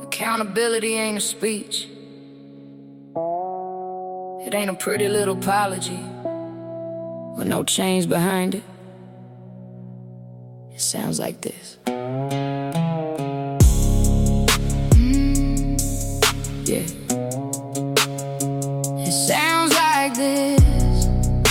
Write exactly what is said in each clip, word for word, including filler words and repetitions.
Accountability ain't a speech. It ain't a pretty little apology with no change behind it. It sounds like this. Mm, yeah. It sounds like this.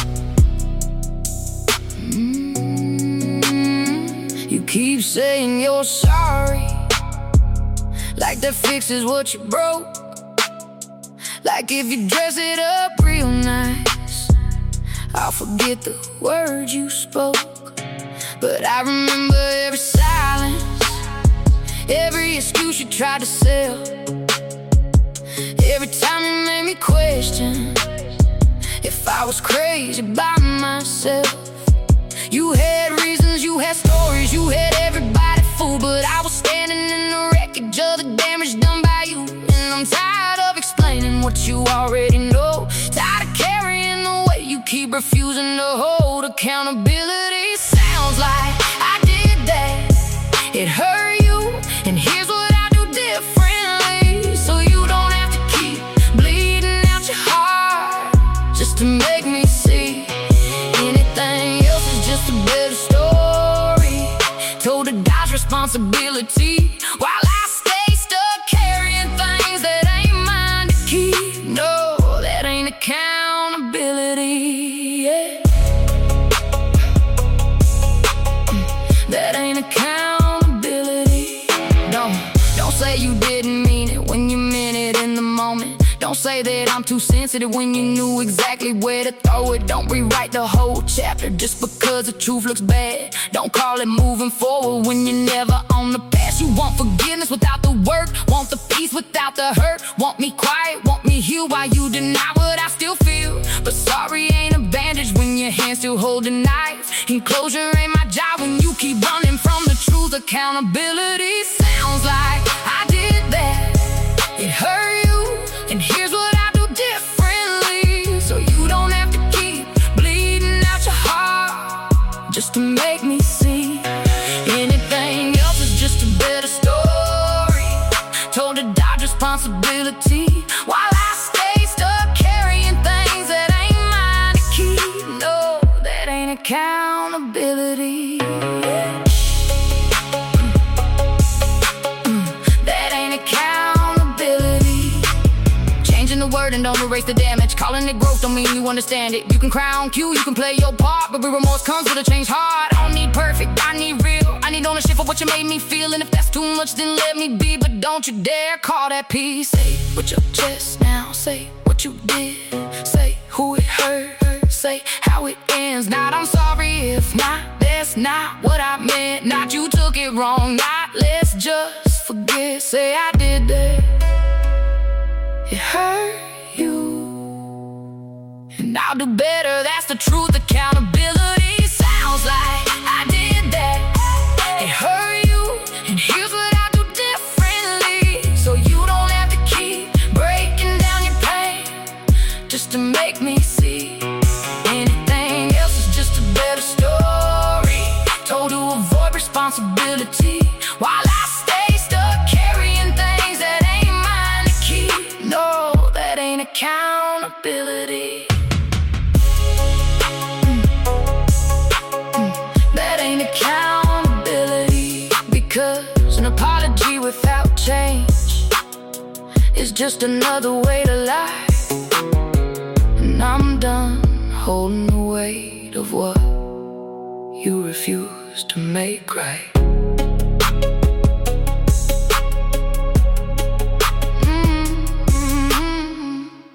Mm, you keep saying you're sorry, like that fixes what you broke. Like if you dress it up real nice, I'll forget the words you spoke. But I remember every silence, every excuse you tried to sell. Every time you made me question if I was crazy by myself. You had reasons, you had stories, you had everybody fooled, but I was standing in the wreckage of the damage done by you. And I'm tired of explaining what you already know, tired of carrying the weight you keep refusing to hold. Accountability sounds like I did that, it hurt you, and here's what I do differently, so you don't have to keep bleeding out your heart just to make me see. Anything else is just a better story, told to dodge responsibility while I stay stuck carrying things that ain't mine to keep. No, that ain't accountability, yeah. That ain't accountability. Don't, don't say you didn't mean it when you meant it in the moment. Don't say that I'm too sensitive when you knew exactly where to throw it. Don't rewrite the whole chapter just because the truth looks bad. Don't call it moving forward when you're never on the path. You want forgiveness without the work, want the peace without the hurt. Want me quiet, want me healed while you deny what I still feel. But sorry ain't a bandage when your hand still hold a knife. Enclosure ain't my job when you keep running from the truth. Accountability sounds like I did that, it hurt you, and here's what I do differently, so you don't have to keep bleeding out your heart just to make me see. Anything else is just a better story, told to dodge responsibility while I stay stuck carrying things that ain't mine to keep. No, that ain't accountability. And don't erase the damage, calling it growth don't mean you understand it. You can cry on cue, you can play your part, but real remorse comes with a changed heart. I don't need perfect, I need real, I need ownership for what you made me feel. And if that's too much, then let me be, but don't you dare call that peace. Say with your chest now, say what you did, say who it hurt, say how it ends. Not I'm sorry if not, that's not what I meant. Not you took it wrong, not let's just forget. Say I did that, it hurt you, and I'll do better, that's the truth. Accountability sounds like I did that, it hurt you, and here's what I do differently, so you don't have to keep breaking down your pain just to make me see. Anything else is just a better story, told to avoid responsibility while I stay stuck carrying things that ain't mine to keep. No, that ain't accountability. Mm. Mm. That ain't accountability, because an apology without change is just another way to lie. And I'm done holding the weight of what you refuse to make right.